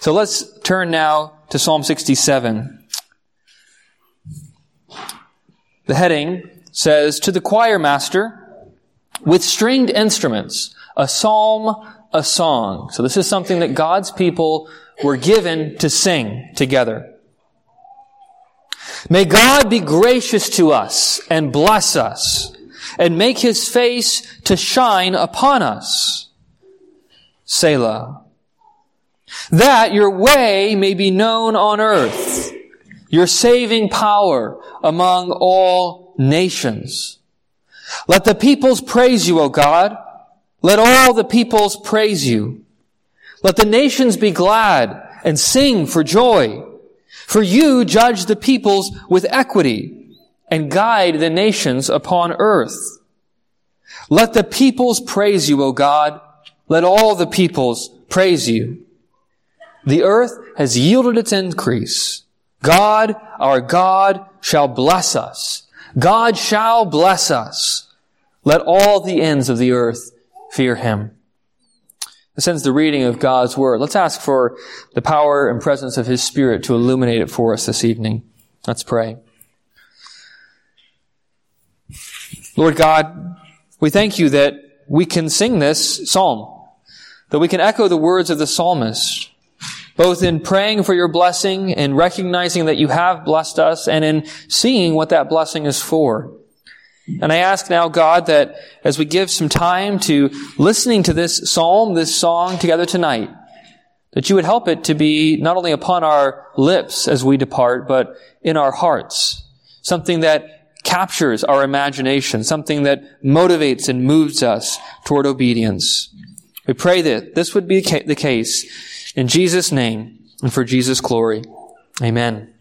So let's turn now to Psalm 67. The heading says, "To the choir master, with stringed instruments, a psalm, a song." So this is something that God's people were given to sing together. "May God be gracious to us and bless us, and make His face to shine upon us. Selah. That your way may be known on earth, your saving power among all nations. Let the peoples praise you, O God. Let all the peoples praise you. Let the nations be glad and sing for joy. For you judge the peoples with equity and guide the nations upon earth. Let the peoples praise you, O God. Let all the peoples praise you. The earth has yielded its increase. God, our God, shall bless us. God shall bless us. Let all the ends of the earth fear Him." This ends the reading of God's Word. Let's ask for the power and presence of His Spirit to illuminate it for us this evening. Let's pray. Lord God, we thank you that we can sing this psalm, that we can echo the words of the psalmist, both in praying for your blessing and recognizing that you have blessed us and in seeing what that blessing is for. And I ask now, God, that as we give some time to listening to this psalm, this song together tonight, that you would help it to be not only upon our lips as we depart, but in our hearts. Something that captures our imagination, something that motivates and moves us toward obedience. We pray that this would be the case in Jesus' name and for Jesus' glory. Amen.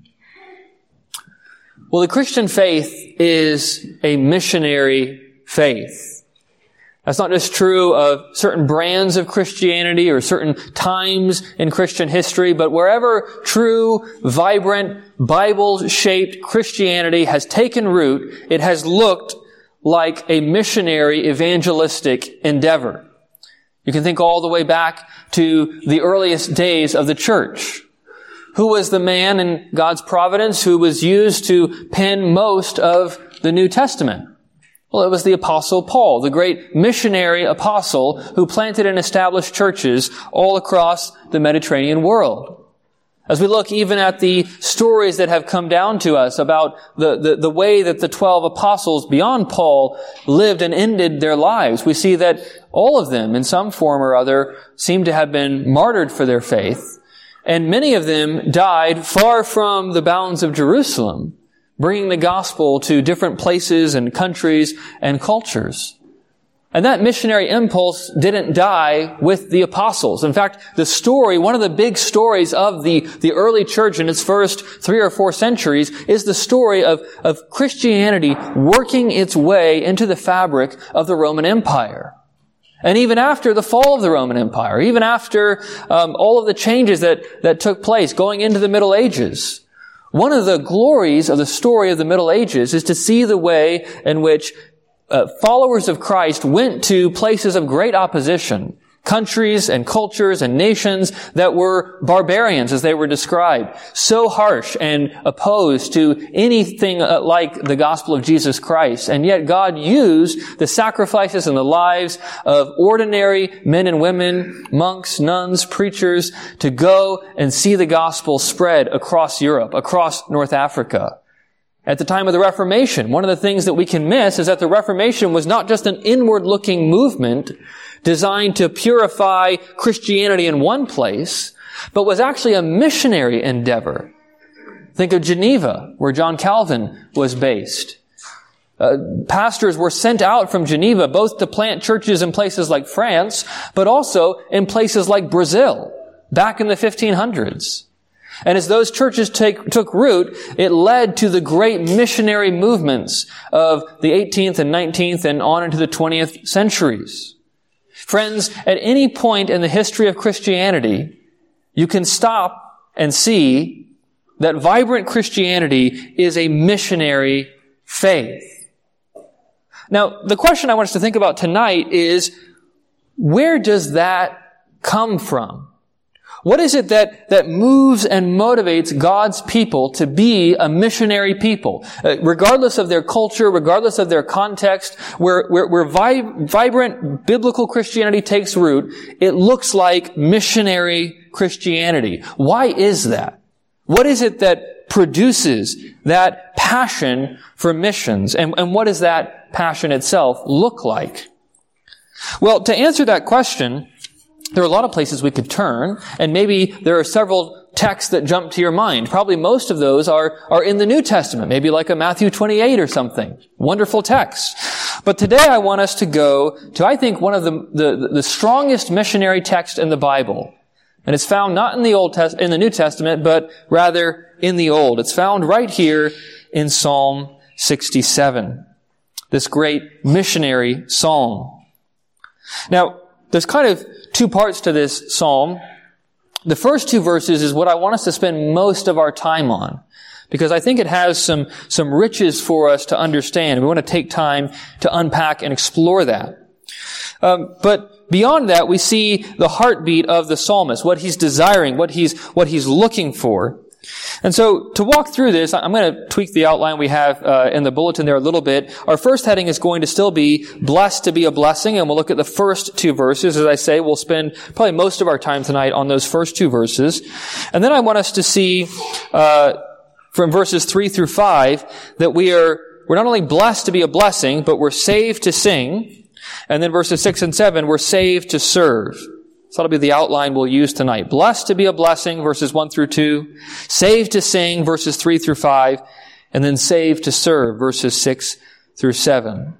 Well, the Christian faith is a missionary faith. That's not just true of certain brands of Christianity or certain times in Christian history, but wherever true, vibrant, Bible-shaped Christianity has taken root, it has looked like a missionary evangelistic endeavor. You can think all the way back to the earliest days of the church. Who was the man in God's providence who was used to pen most of the New Testament? Well, it was the Apostle Paul, the great missionary apostle who planted and established churches all across the Mediterranean world. As we look even at the stories that have come down to us about the way that the 12 apostles beyond Paul lived and ended their lives, we see that all of them, in some form or other, seem to have been martyred for their faith. And many of them died far from the bounds of Jerusalem, bringing the gospel to different places and countries and cultures. And that missionary impulse didn't die with the apostles. In fact, the story, one of the big stories of the early church in its first 3 or 4 centuries is the story of Christianity working its way into the fabric of the Roman Empire. And even after the fall of the Roman Empire, even after all of the changes that took place going into the Middle Ages, one of the glories of the story of the Middle Ages is to see the way in which followers of Christ went to places of great opposition, countries and cultures and nations that were barbarians as they were described, so harsh and opposed to anything like the gospel of Jesus Christ. And yet God used the sacrifices and the lives of ordinary men and women, monks, nuns, preachers, to go and see the gospel spread across Europe, across North Africa. At the time of the Reformation, one of the things that we can miss is that the Reformation was not just an inward-looking movement designed to purify Christianity in one place, but was actually a missionary endeavor. Think of Geneva, where John Calvin was based. Pastors were sent out from Geneva both to plant churches in places like France, but also in places like Brazil, back in the 1500s. And as those churches took root, it led to the great missionary movements of the 18th and 19th and on into the 20th centuries. Friends, at any point in the history of Christianity, you can stop and see that vibrant Christianity is a missionary faith. Now, the question I want us to think about tonight is, where does that come from? What is it that moves and motivates God's people to be a missionary people? Regardless of their culture, regardless of their context, where vibrant biblical Christianity takes root, it looks like missionary Christianity. Why is that? What is it that produces that passion for missions? And what does that passion itself look like? Well, to answer that question, there are a lot of places we could turn, and maybe there are several texts that jump to your mind. Probably most of those are in the New Testament, maybe like a Matthew 28 or something. Wonderful text. But today I want us to go to, I think, one of the strongest missionary texts in the Bible. And it's found not in the New Testament, but rather in the Old. It's found right here in Psalm 67. This great missionary psalm. Now, there's kind of two parts to this psalm. The first two verses is what I want us to spend most of our time on, because I think it has some riches for us to understand. We want to take time to unpack and explore that. But beyond that, we see the heartbeat of the psalmist, what he's desiring, what he's looking for. And so, to walk through this, I'm going to tweak the outline we have in the bulletin there a little bit. Our first heading is going to still be blessed to be a blessing, and we'll look at the first two verses. As I say, we'll spend probably most of our time tonight on those first two verses. And then I want us to see from verses 3 through 5 that we're not only blessed to be a blessing, but we're saved to sing. And then verses 6 and 7, we're saved to serve. So that'll be the outline we'll use tonight. Blessed to be a blessing, verses 1 through 2. Saved to sing, verses 3 through 5. And then saved to serve, verses 6 through 7.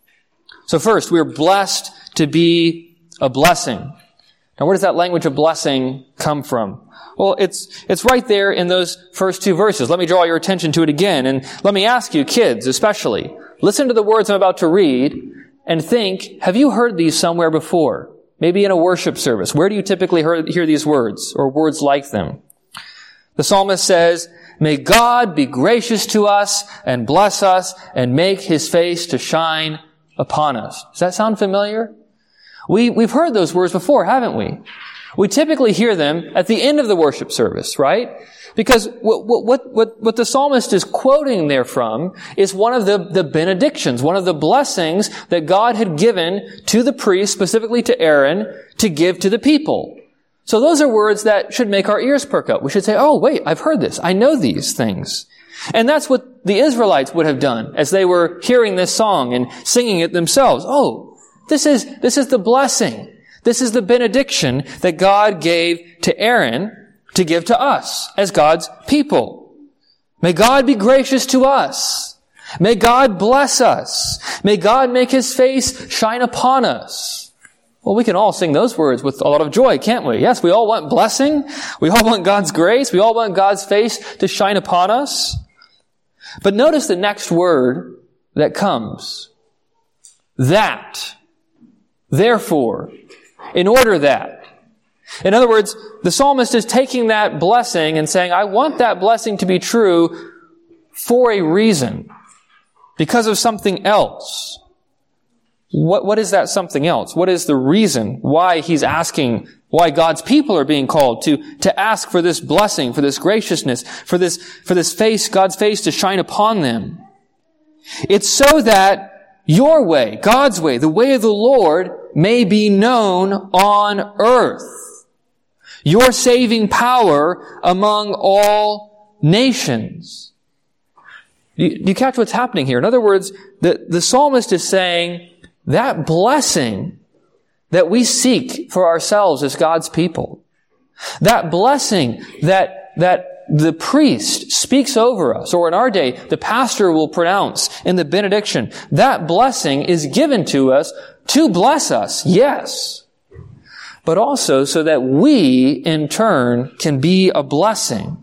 So first, we're blessed to be a blessing. Now, where does that language of blessing come from? Well, it's right there in those first two verses. Let me draw your attention to it again. And let me ask you, kids especially, listen to the words I'm about to read and think, have you heard these somewhere before? Maybe in a worship service. Where do you typically hear these words or words like them? The psalmist says, "May God be gracious to us and bless us and make His face to shine upon us." Does that sound familiar? We've heard those words before, haven't we? We typically hear them at the end of the worship service, right? Because what the psalmist is quoting there from is one of the benedictions, one of the blessings that God had given to the priest, specifically to Aaron, to give to the people. So those are words that should make our ears perk up. We should say, oh, wait, I've heard this. I know these things. And that's what the Israelites would have done as they were hearing this song and singing it themselves. Oh, this is the blessing. This is the benediction that God gave to Aaron to give to us as God's people. May God be gracious to us. May God bless us. May God make His face shine upon us. Well, we can all sing those words with a lot of joy, can't we? Yes, we all want blessing. We all want God's grace. We all want God's face to shine upon us. But notice the next word that comes. That. Therefore. In order that. In other words, the psalmist is taking that blessing and saying, I want that blessing to be true for a reason. Because of something else. What is that something else? What is the reason why he's asking, why God's people are being called to ask for this blessing, for this graciousness, for this face, God's face to shine upon them? It's so that your way, God's way, the way of the Lord may be known on earth. Your saving power among all nations. Do you catch what's happening here? In other words, the psalmist is saying that blessing that we seek for ourselves as God's people, that blessing that the priest speaks over us, or in our day, the pastor will pronounce in the benediction, that blessing is given to us to bless us, yes, but also so that we, in turn, can be a blessing.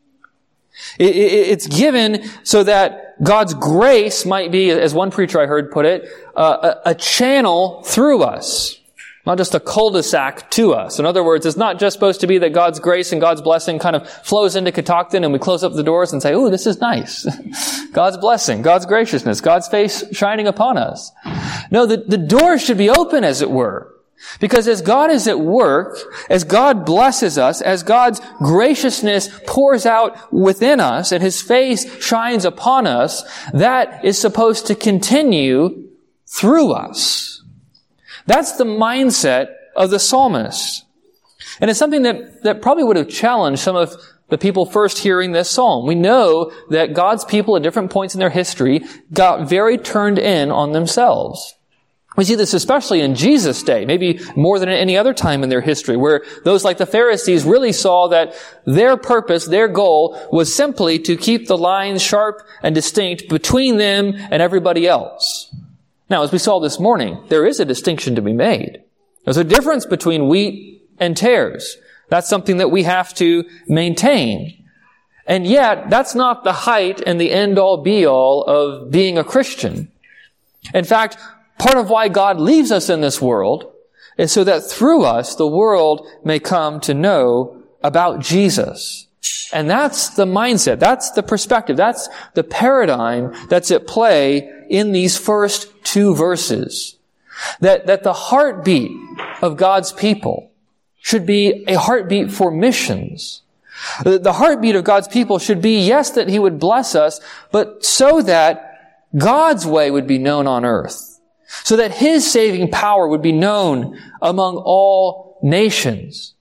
It's given so that God's grace might be, as one preacher I heard put it, a channel through us, not just a cul-de-sac to us. In other words, it's not just supposed to be that God's grace and God's blessing kind of flows into Catoctin and we close up the doors and say, ooh, this is nice. God's blessing, God's graciousness, God's face shining upon us. No, the door should be open, as it were. Because as God is at work, as God blesses us, as God's graciousness pours out within us and His face shines upon us, that is supposed to continue through us. That's the mindset of the psalmist. And it's something that probably would have challenged some of the people first hearing this psalm. We know that God's people at different points in their history got very turned in on themselves. We see this especially in Jesus' day, maybe more than at any other time in their history, where those like the Pharisees really saw that their purpose, their goal, was simply to keep the lines sharp and distinct between them and everybody else. Now, as we saw this morning, there is a distinction to be made. There's a difference between wheat and tares. That's something that we have to maintain. And yet, that's not the height and the end-all be-all of being a Christian. In fact, part of why God leaves us in this world is so that through us, the world may come to know about Jesus. And that's the mindset, that's the perspective, that's the paradigm that's at play in these first two verses. That the heartbeat of God's people should be a heartbeat for missions. The heartbeat of God's people should be, yes, that He would bless us, but so that God's way would be known on earth. So that His saving power would be known among all nations.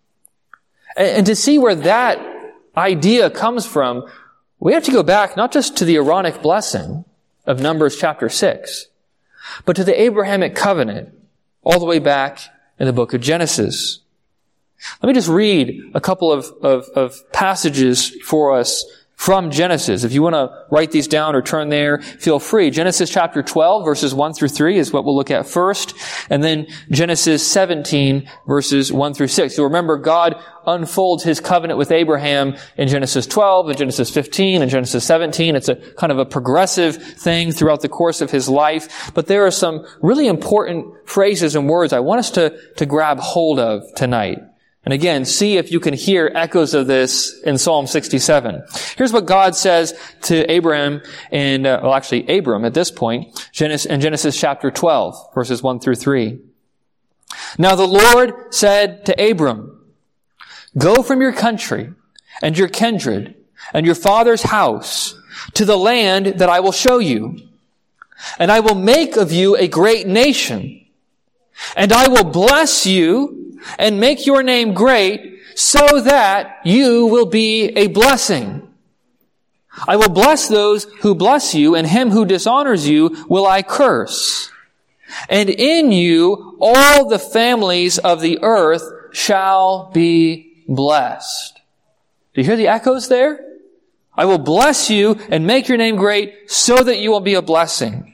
And to see where that idea comes from, we have to go back not just to the Aaronic blessing of Numbers chapter 6, but to the Abrahamic covenant all the way back in the book of Genesis. Let me just read a couple of passages for us from Genesis. If you want to write these down or turn there, feel free. Genesis chapter 12, verses 1 through 3 is what we'll look at first. And then Genesis 17, verses 1 through 6. You'll remember God unfolds His covenant with Abraham in Genesis 12, and Genesis 15, and Genesis 17. It's a kind of a progressive thing throughout the course of His life. But there are some really important phrases and words I want us to grab hold of tonight. And again, see if you can hear echoes of this in Psalm 67. Here's what God says to Abraham and, Abram at this point, in Genesis chapter 12, verses 1 through 3. Now the Lord said to Abram, "Go from your country and your kindred and your father's house to the land that I will show you. And I will make of you a great nation. And I will bless you and make your name great so that you will be a blessing. I will bless those who bless you, and him who dishonors you will I curse. And in you all the families of the earth shall be blessed." Do you hear the echoes there? I will bless you and make your name great so that you will be a blessing.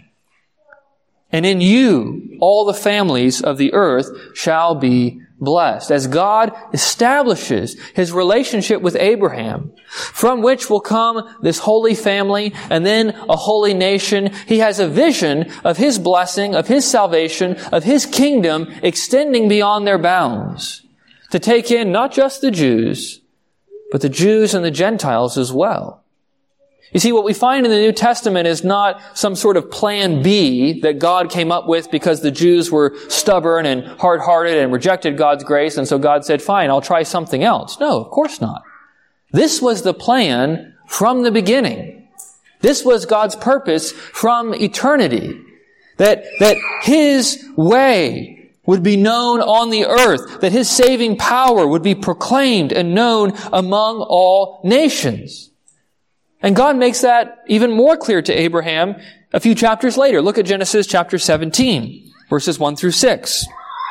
And in you all the families of the earth shall be blessed. As God establishes His relationship with Abraham, from which will come this holy family and then a holy nation, He has a vision of His blessing, of His salvation, of His kingdom extending beyond their bounds to take in not just the Jews, but the Jews and the Gentiles as well. You see, what we find in the New Testament is not some sort of plan B that God came up with because the Jews were stubborn and hard-hearted and rejected God's grace, and so God said, fine, I'll try something else. No, of course not. This was the plan from the beginning. This was God's purpose from eternity. That His way would be known on the earth, that His saving power would be proclaimed and known among all nations. And God makes that even more clear to Abraham a few chapters later. Look at Genesis chapter 17, verses 1 through 6.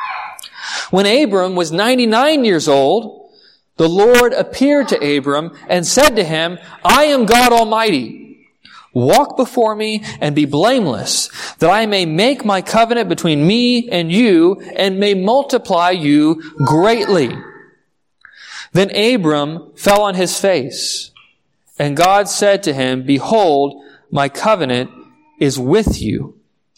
When Abram was 99 years old, the Lord appeared to Abram and said to him, "I am God Almighty. Walk before me and be blameless, that I may make my covenant between me and you and may multiply you greatly." Then Abram fell on his face. And God said to him, "Behold, my covenant is with you.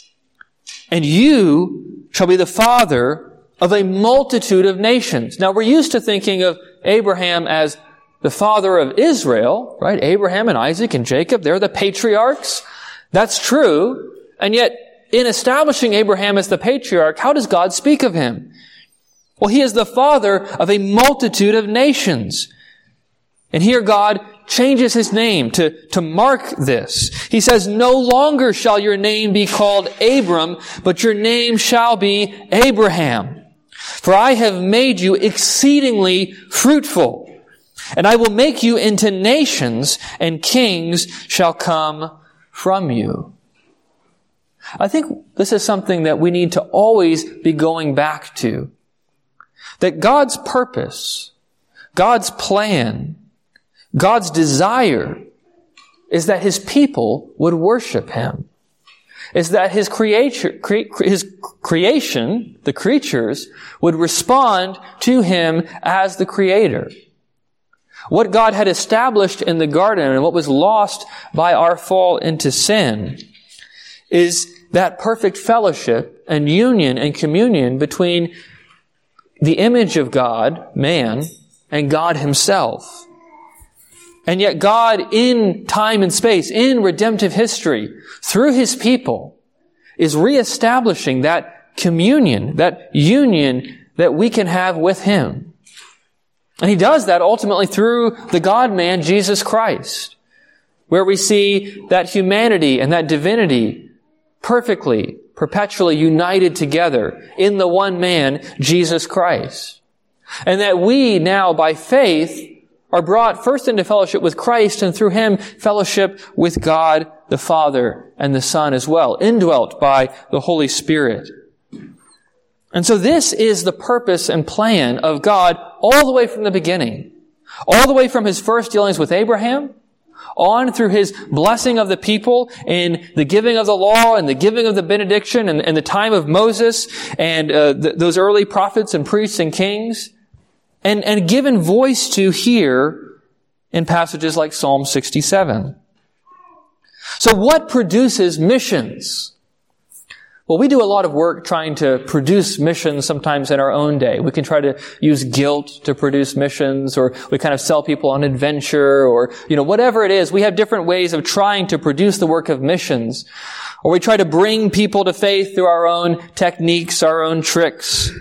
And you shall be the father of a multitude of nations." Now, we're used to thinking of Abraham as the father of Israel, right? Abraham and Isaac and Jacob, they're the patriarchs. That's true. And yet, in establishing Abraham as the patriarch, how does God speak of him? Well, He is the Father of a multitude of nations. And here God changes His name to mark this. He says, "No longer shall your name be called Abram, but your name shall be Abraham. For I have made you exceedingly fruitful, and I will make you into nations, and kings shall come from you." I think this is something that we need to always be going back to. That God's purpose, God's plan, God's desire is that His people would worship Him. Is that His creation, the creatures, would respond to Him as the Creator. What God had established in the garden and what was lost by our fall into sin is that perfect fellowship and union and communion between the image of God, man, and God Himself. And yet God, in time and space, in redemptive history, through His people, is reestablishing that communion, that union that we can have with Him. And He does that ultimately through the God-man, Jesus Christ, where we see that humanity and that divinity perfectly, perpetually united together in the one man, Jesus Christ. And that we now, by faith, are brought first into fellowship with Christ, and through Him, fellowship with God the Father and the Son as well, indwelt by the Holy Spirit. And so this is the purpose and plan of God all the way from the beginning. All the way from His first dealings with Abraham, on through His blessing of the people in the giving of the law and the giving of the benediction and the time of Moses and those early prophets and priests and kings, and given voice to here in passages like Psalm 67. So what produces missions? Well, we do a lot of work trying to produce missions sometimes in our own day. We can try to use guilt to produce missions, or we kind of sell people on adventure, or, whatever it is. We have different ways of trying to produce the work of missions. Or we try to bring people to faith through our own techniques, our own tricks.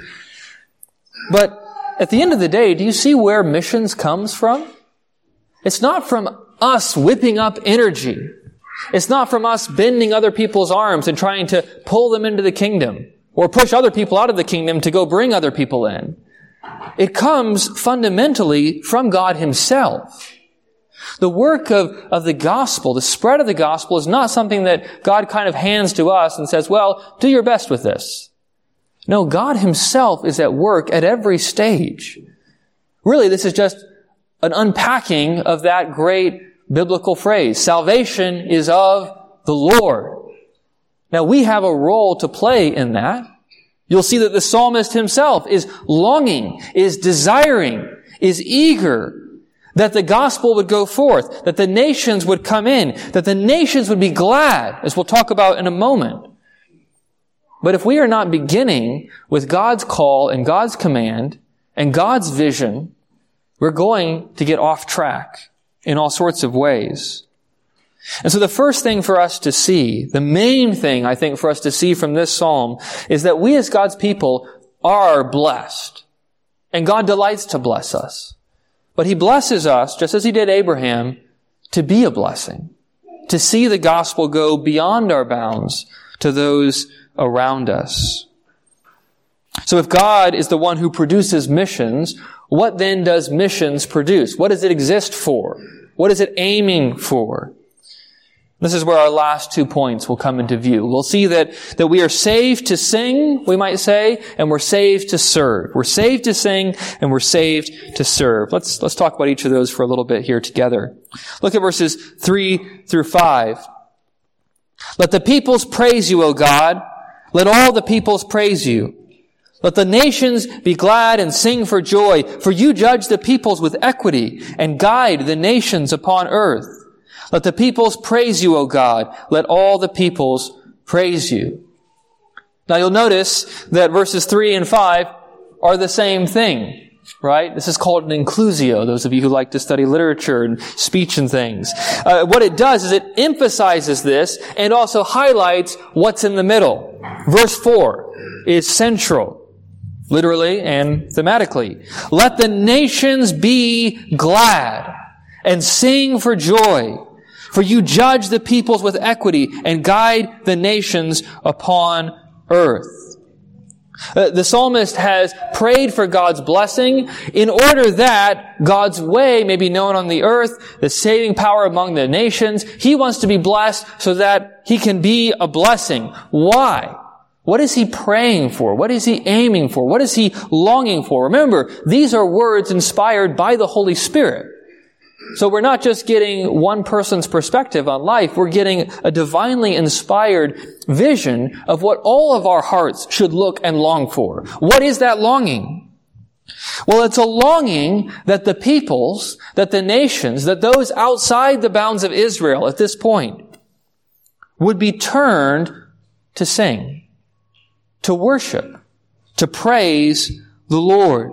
But at the end of the day, do you see where missions comes from? It's not from us whipping up energy. It's not from us bending other people's arms and trying to pull them into the kingdom or push other people out of the kingdom to go bring other people in. It comes fundamentally from God Himself. The work of the gospel, the spread of the gospel, is not something that God kind of hands to us and says, well, do your best with this. No, God Himself is at work at every stage. Really, this is just an unpacking of that great biblical phrase. Salvation is of the Lord. Now, we have a role to play in that. You'll see that the psalmist himself is longing, is desiring, is eager that the gospel would go forth, that the nations would come in, that the nations would be glad, as we'll talk about in a moment. But if we are not beginning with God's call and God's command and God's vision, we're going to get off track in all sorts of ways. And so the first thing for us to see, the main thing I think for us to see from this psalm, is that we as God's people are blessed. And God delights to bless us. But He blesses us, just as He did Abraham, to be a blessing. To see the gospel go beyond our bounds to those around us. So if God is the one who produces missions, what then does missions produce? What does it exist for? What is it aiming for? This is where our last 2 points will come into view. We'll see that we are saved to sing, we might say, and we're saved to serve. We're saved to sing, and we're saved to serve. Let's talk about each of those for a little bit here together. Look at verses 3 through 5. Let the peoples praise you, O God. Let all the peoples praise you. Let the nations be glad and sing for joy, for you judge the peoples with equity and guide the nations upon earth. Let the peoples praise you, O God. Let all the peoples praise you. Now you'll notice that verses 3 and 5 are the same thing, right? This is called an inclusio, those of you who like to study literature and speech and things. What it does is it emphasizes this and also highlights what's in the middle. Verse 4 is central. literally and thematically. Let the nations be glad and sing for joy, for you judge the peoples with equity and guide the nations upon earth. The psalmist has prayed for God's blessing in order that God's way may be known on the earth, the saving power among the nations. He wants to be blessed so that he can be a blessing. Why? What is he praying for? What is he aiming for? What is he longing for? Remember, these are words inspired by the Holy Spirit. So we're not just getting one person's perspective on life. We're getting a divinely inspired vision of what all of our hearts should look and long for. What is that longing? Well, it's a longing that the peoples, that the nations, that those outside the bounds of Israel at this point would be turned to sing, to worship, to praise the Lord.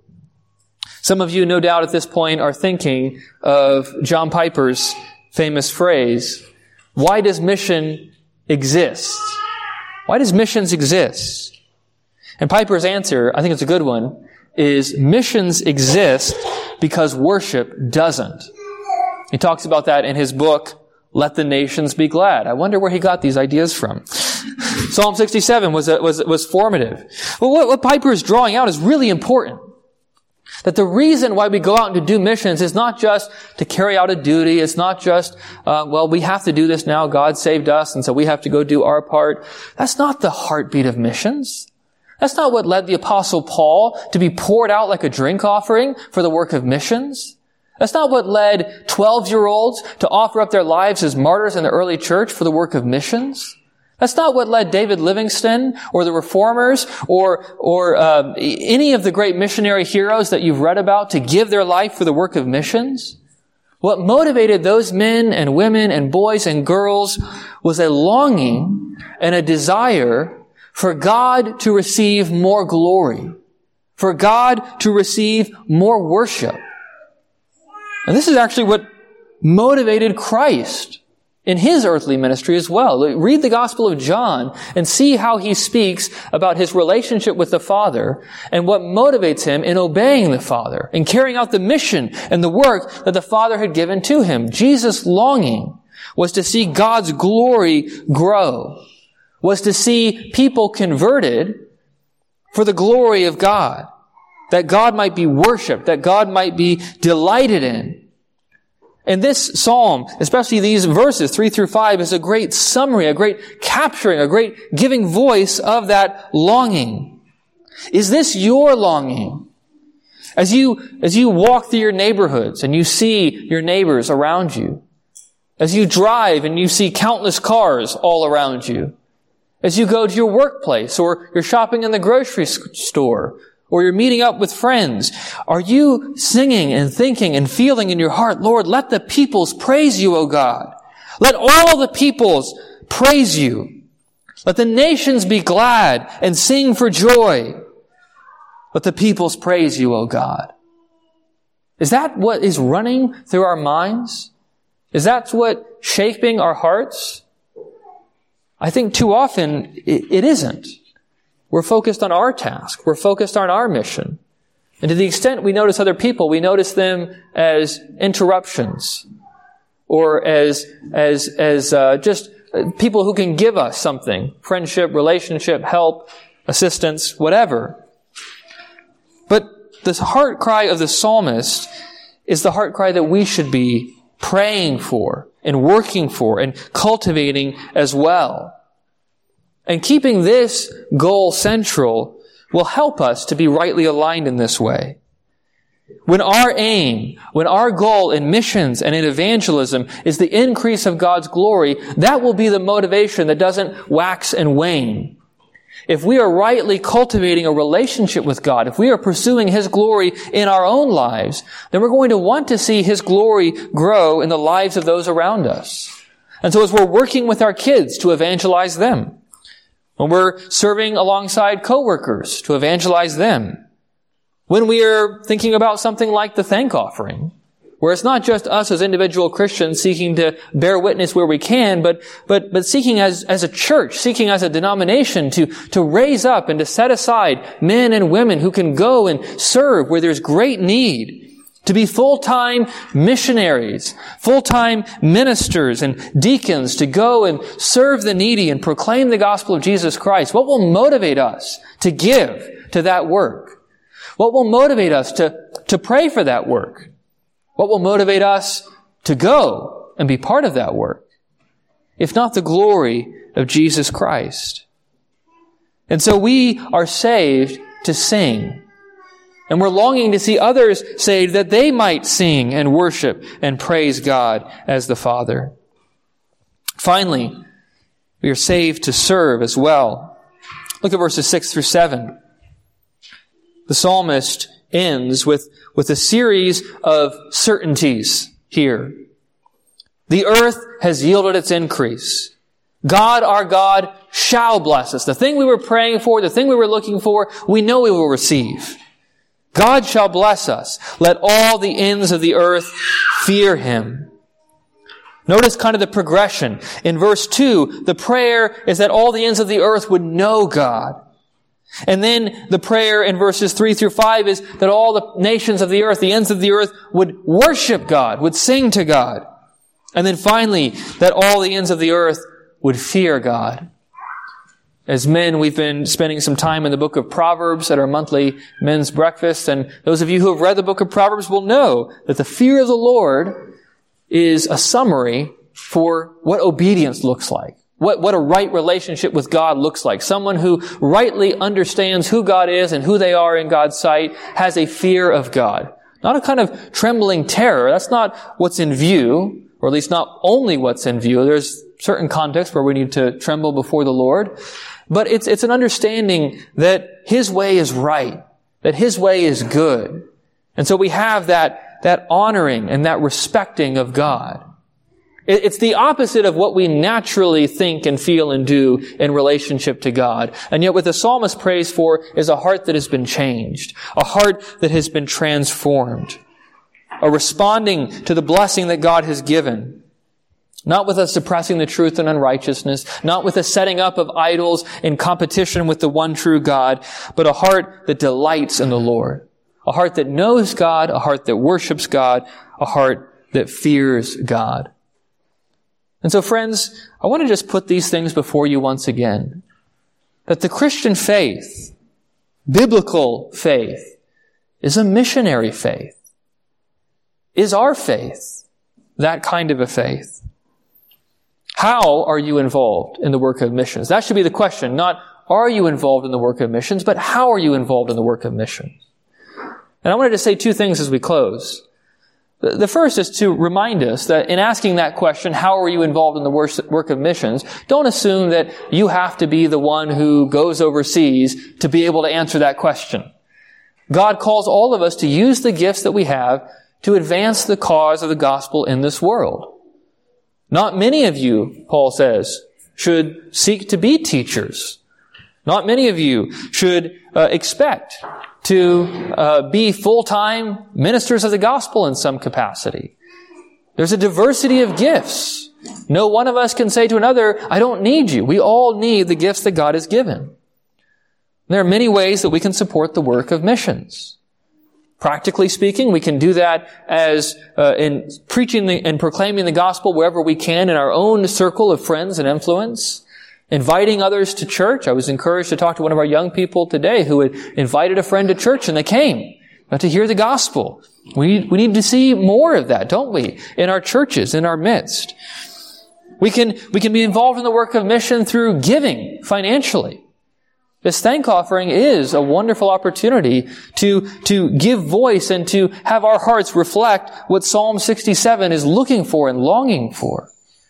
Some of you, no doubt at this point, are thinking of John Piper's famous phrase, why does mission exist? Why does missions exist? And Piper's answer, I think it's a good one, is missions exist because worship doesn't. He talks about that in his book, Let the Nations Be Glad. I wonder where he got these ideas from. Psalm 67 was formative. Well, what Piper is drawing out is really important. That the reason why we go out and to do missions is not just to carry out a duty. It's not just, we have to do this now. God saved us, and so we have to go do our part. That's not the heartbeat of missions. That's not what led the Apostle Paul to be poured out like a drink offering for the work of missions. That's not what led 12-year-olds to offer up their lives as martyrs in the early church for the work of missions. That's not what led David Livingstone or the Reformers or any of the great missionary heroes that you've read about to give their life for the work of missions. What motivated those men and women and boys and girls was a longing and a desire for God to receive more glory, for God to receive more worship. And this is actually what motivated Christ in his earthly ministry as well. Read the Gospel of John and see how he speaks about his relationship with the Father and what motivates him in obeying the Father and carrying out the mission and the work that the Father had given to him. Jesus' longing was to see God's glory grow, was to see people converted for the glory of God, that God might be worshiped, that God might be delighted in. And this psalm, especially these verses 3 through 5, is a great summary, a great capturing, a great giving voice of that longing. Is this your longing? As you walk through your neighborhoods and you see your neighbors around you, as you drive and you see countless cars all around you, as you go to your workplace or you're shopping in the grocery store, or you're meeting up with friends, are you singing and thinking and feeling in your heart, Lord, let the peoples praise you, O God. Let all the peoples praise you. Let the nations be glad and sing for joy. Let the peoples praise you, O God. Is that what is running through our minds? Is that what shaping our hearts? I think too often it isn't. We're focused on our task. We're focused on our mission. And to the extent we notice other people, we notice them as interruptions or as just people who can give us something, friendship, relationship, help, assistance, whatever. But the heart cry of the psalmist is the heart cry that we should be praying for and working for and cultivating as well. And keeping this goal central will help us to be rightly aligned in this way. When our aim, when our goal in missions and in evangelism is the increase of God's glory, that will be the motivation that doesn't wax and wane. If we are rightly cultivating a relationship with God, if we are pursuing His glory in our own lives, then we're going to want to see His glory grow in the lives of those around us. And so as we're working with our kids to evangelize them, when we're serving alongside coworkers to evangelize them, when we are thinking about something like the thank offering, where it's not just us as individual Christians seeking to bear witness where we can, but seeking as a church, seeking as a denomination to raise up and to set aside men and women who can go and serve where there's great need, to be full-time missionaries, full-time ministers and deacons, to go and serve the needy and proclaim the gospel of Jesus Christ. What will motivate us to give to that work? What will motivate us to pray for that work? What will motivate us to go and be part of that work? If not the glory of Jesus Christ. And so we are saved to sing. And we're longing to see others saved that they might sing and worship and praise God as the Father. Finally, we are saved to serve as well. Look at verses 6 through 7. The psalmist ends with a series of certainties here. The earth has yielded its increase. God, our God, shall bless us. The thing we were praying for, the thing we were looking for, we know we will receive. God shall bless us. Let all the ends of the earth fear Him. Notice kind of the progression. In verse 2, the prayer is that all the ends of the earth would know God. And then the prayer in verses 3 through 5 is that all the nations of the earth, the ends of the earth, would worship God, would sing to God. And then finally, that all the ends of the earth would fear God. As men, we've been spending some time in the book of Proverbs at our monthly men's breakfast, and those of you who have read the book of Proverbs will know that the fear of the Lord is a summary for what obedience looks like, what a right relationship with God looks like. Someone who rightly understands who God is and who they are in God's sight has a fear of God. Not a kind of trembling terror. That's not what's in view, or at least not only what's in view. There's certain contexts where we need to tremble before the Lord. But it's an understanding that His way is right, that His way is good. And so we have that honoring and that respecting of God. It's the opposite of what we naturally think and feel and do in relationship to God. And yet what the psalmist prays for is a heart that has been changed, a heart that has been transformed, a responding to the blessing that God has given. Not with a suppressing the truth and unrighteousness, not with a setting up of idols in competition with the one true God, but a heart that delights in the Lord. A heart that knows God, a heart that worships God, a heart that fears God. And so friends, I want to just put these things before you once again. That the Christian faith, biblical faith, is a missionary faith. Is our faith that kind of a faith? How are you involved in the work of missions? That should be the question. Not, are you involved in the work of missions, but how are you involved in the work of missions? And I wanted to say two things as we close. The first is to remind us that in asking that question, how are you involved in the work of missions, don't assume that you have to be the one who goes overseas to be able to answer that question. God calls all of us to use the gifts that we have to advance the cause of the gospel in this world. Not many of you, Paul says, should seek to be teachers. Not many of you should expect to be full-time ministers of the gospel in some capacity. There's a diversity of gifts. No one of us can say to another, I don't need you. We all need the gifts that God has given. There are many ways that we can support the work of missions. Practically speaking, we can do that as in preaching and proclaiming the gospel wherever we can in our own circle of friends and influence. Inviting others to church. I was encouraged to talk to one of our young people today who had invited a friend to church and they came to hear the gospel. We need to see more of that, don't we? In our churches, in our midst. We can be involved in the work of mission through giving financially. This thank offering is a wonderful opportunity to give voice and to have our hearts reflect what Psalm 67 is looking for and longing for.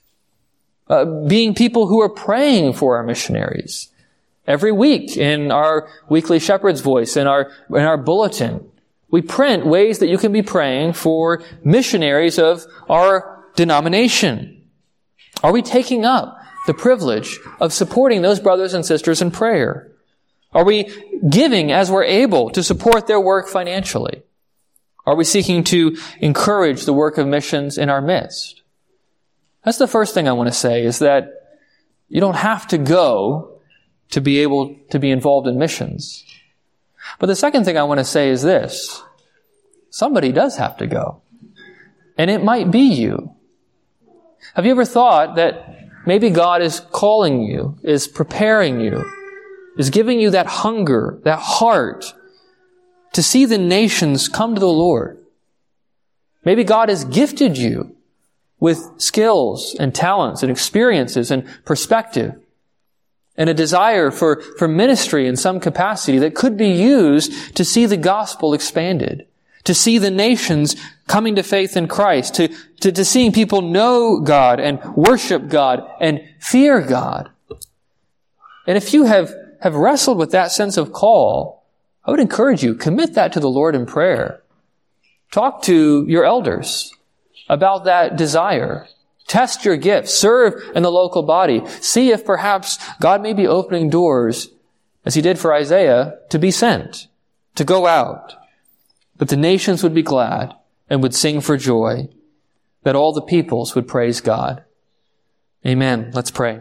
Being people who are praying for our missionaries. Every week in our weekly Shepherd's Voice, in our bulletin, we print ways that you can be praying for missionaries of our denomination. Are we taking up the privilege of supporting those brothers and sisters in prayer? Are we giving as we're able to support their work financially? Are we seeking to encourage the work of missions in our midst? That's the first thing I want to say, is that you don't have to go to be able to be involved in missions. But the second thing I want to say is this. Somebody does have to go. And it might be you. Have you ever thought that maybe God is calling you, is preparing you, is giving you that hunger, that heart to see the nations come to the Lord? Maybe God has gifted you with skills and talents and experiences and perspective and a desire for ministry in some capacity that could be used to see the gospel expanded, to see the nations coming to faith in Christ, to seeing people know God and worship God and fear God. And if you have wrestled with that sense of call, I would encourage you, commit that to the Lord in prayer. Talk to your elders about that desire. Test your gifts. Serve in the local body. See if perhaps God may be opening doors, as He did for Isaiah, to be sent, to go out, that the nations would be glad and would sing for joy, that all the peoples would praise God. Amen. Let's pray.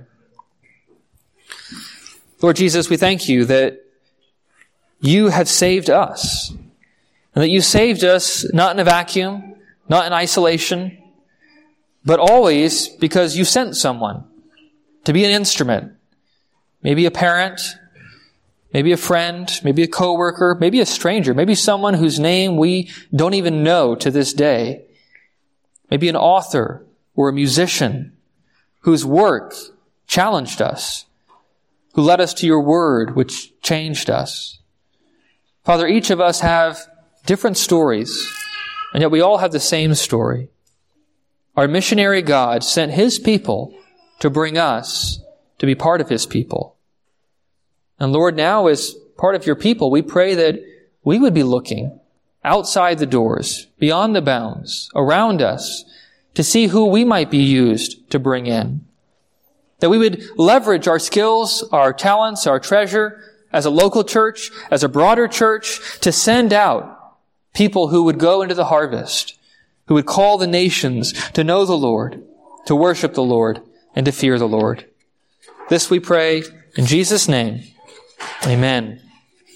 Lord Jesus, we thank you that you have saved us, and that you saved us not in a vacuum, not in isolation, but always because you sent someone to be an instrument, maybe a parent, maybe a friend, maybe a coworker, maybe a stranger, maybe someone whose name we don't even know to this day, maybe an author or a musician whose work challenged us, who led us to your word, which changed us. Father, each of us have different stories, and yet we all have the same story. Our missionary God sent His people to bring us to be part of His people. And Lord, now as part of your people, we pray that we would be looking outside the doors, beyond the bounds, around us, to see who we might be used to bring in. That we would leverage our skills, our talents, our treasure as a local church, as a broader church, to send out people who would go into the harvest, who would call the nations to know the Lord, to worship the Lord, and to fear the Lord. This we pray in Jesus' name. Amen.